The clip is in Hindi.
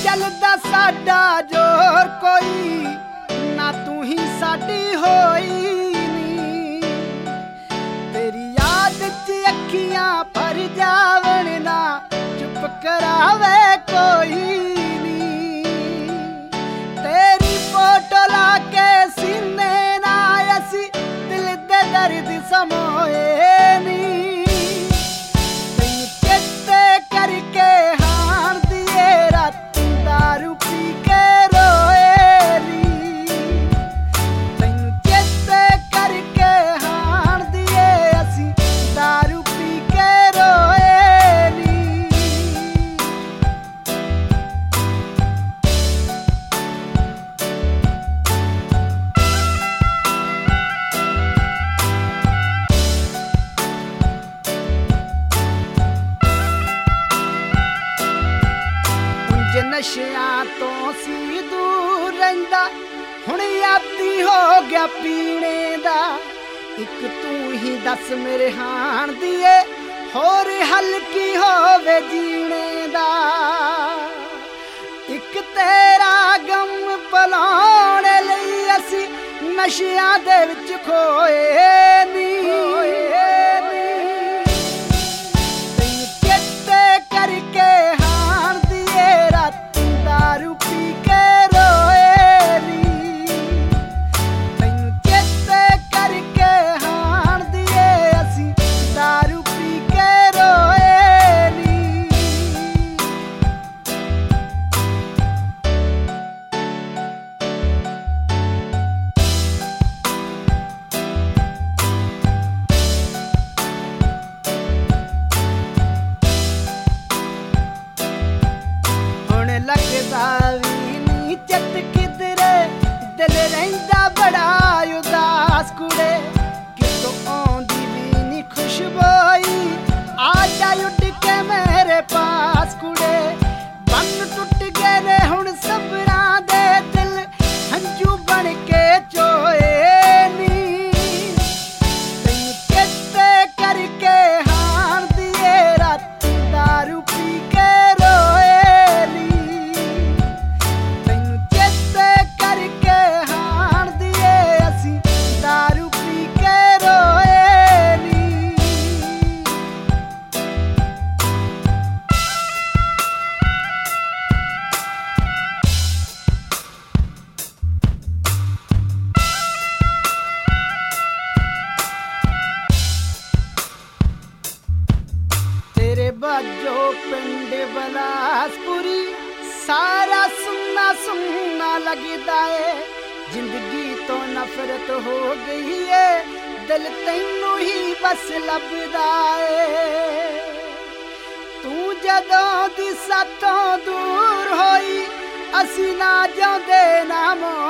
चलदा साडा जोर कोई ना, तू ही साडी होई नी। तेरी याद च अखियां भर जावण ना, चुप करावे कोई नी। तेरी फोटो लाके सीने ना असी दिल दे दर्द समोए नी। तैनू चेते करके हाण दिए राती दारू पी के रोए नी। तैनू चेते करके हाण दिए असी दारू पी के रोए नी। नशियां तो सी दूर रहिंदा, हुण यादी हो गया पीने दा। इक तू ही दस मेरे हाण दिए, होर हल की होवे जीने दा। इक तेरा गम भुलाउण लई असी नशियां दे विच खोए नी। तैनू चेते करके हाण दिए राती दारू पी के रोए नी। तैनू चेते करके हाण दिए असी दारू पी के रोए नी। हुण लगदा वी नी चित किधरे, दिल रहिंदा बड़ा उदास कुड़े। कितों आउंदी वी नी खुशबोई, आ जा उड़ के मेरे पास कुड़े। बन टुट गए ने हुण सबरां दे दिल, हंजू बन के चोए नी। तैनू चेते करके हाण दिए राती दारू पी के रोए नी। तैनू चेते करके हाण दिए असी दारू पी के रोए नी। तेरे बाजो पिंड बलासपुरी, सारा सुन्ना सुन्ना लगदा है। जिंदगी तो नफरत हो गई है, दिल तैनू ही बस लभदा है। तू जदों दी सातों दूर होई, असी ना जांदे ना मोड़